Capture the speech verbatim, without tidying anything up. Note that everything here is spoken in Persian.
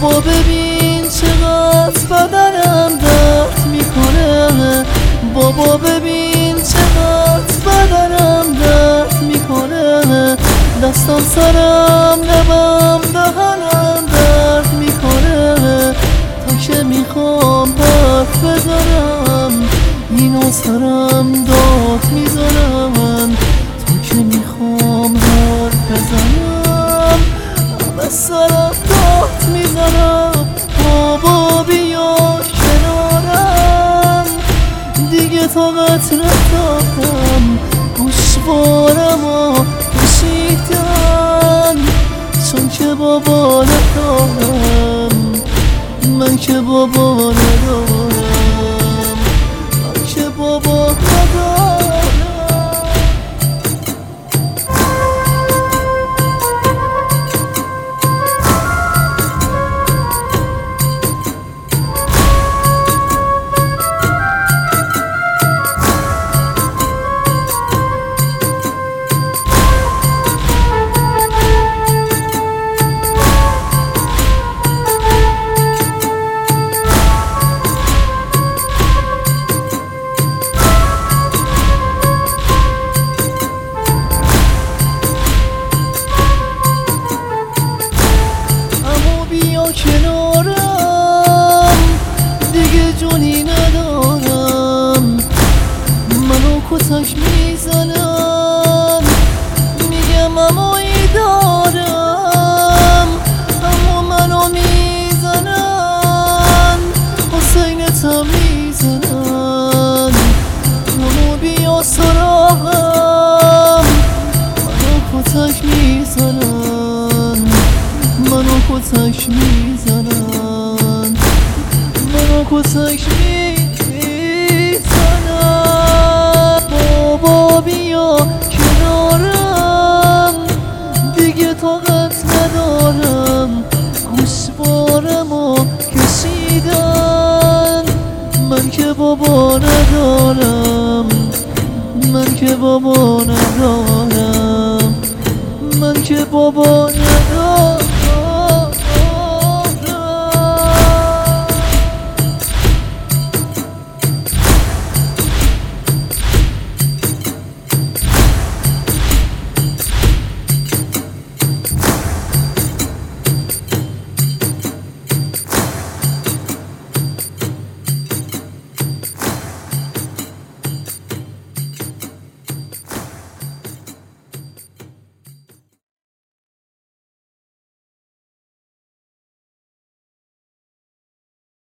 بابا ببین چقدر بدنم درد میکنه، بابا ببین چقدر بدنم درد میکنه، دستم سرم لبم دهنم درد میکنه، تا که میخوام حرف بزنم اینو سرم داد میزنم، تا که میخوام حرف بزنم همه سرم داد میزنم. بابا بیا کنارم دیگه طاقت ندارم، گوشوارمو کشیدن چون که بابا ندارم، من که بابا ندارم، من که بابا ندارم. کنارم دیگه جونی ندارم، منو کتک میزنن میگم امایی دارم، اما منو میزنن حسینتم میزنن. منو بیا سراغم منو کتک میزنن، منو کتک میزنن، منو کتک میزنن. بابا بیا کنارم دیگه طاقت ندارم، گوشوارمو کشیدن من که بابا ندارم، من که بابا ندارم، من که بابا ندارم.